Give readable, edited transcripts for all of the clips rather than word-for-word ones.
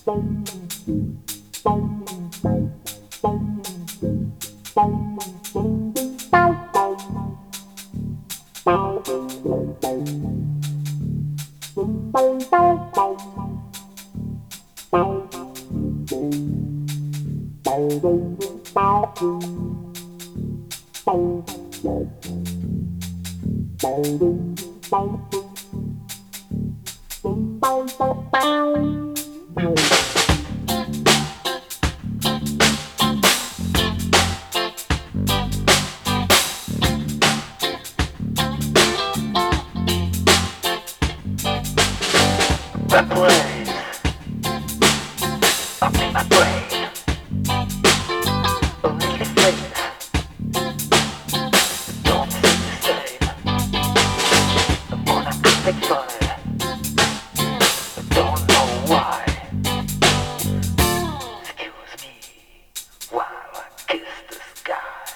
That place up in my brain, a really place don't seem the same. The more I think funny, I don't know why. Excuse me while I kiss the sky.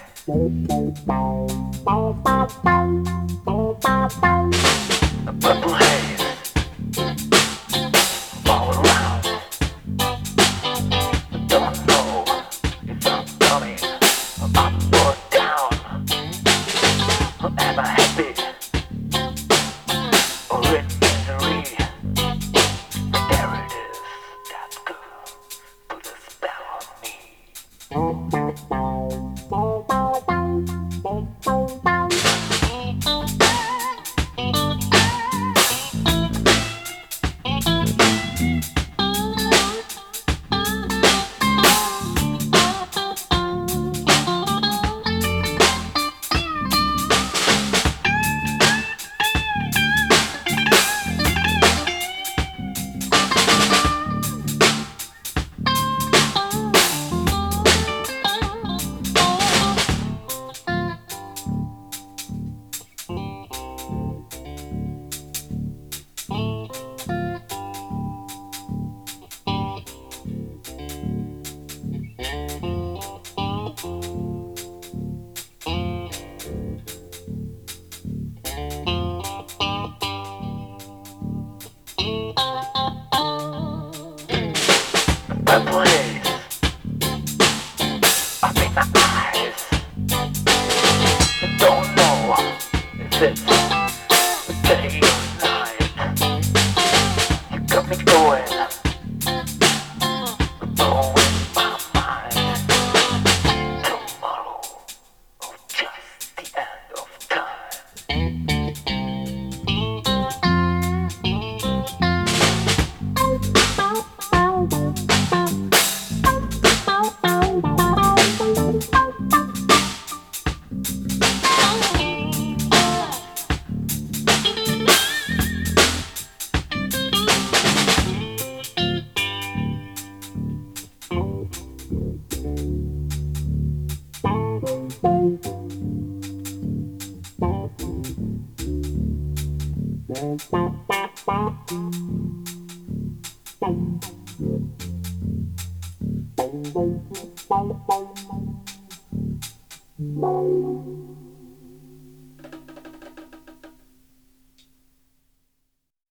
A purple haze all around. I don't know if I'm coming up or down. Am I happy or in misery? There it is, that girl put a spell on me. That place up in my eyes. I don't know if it's day or night. You got me going, blowing my mind. Tomorrow, or just the end of time. Bye.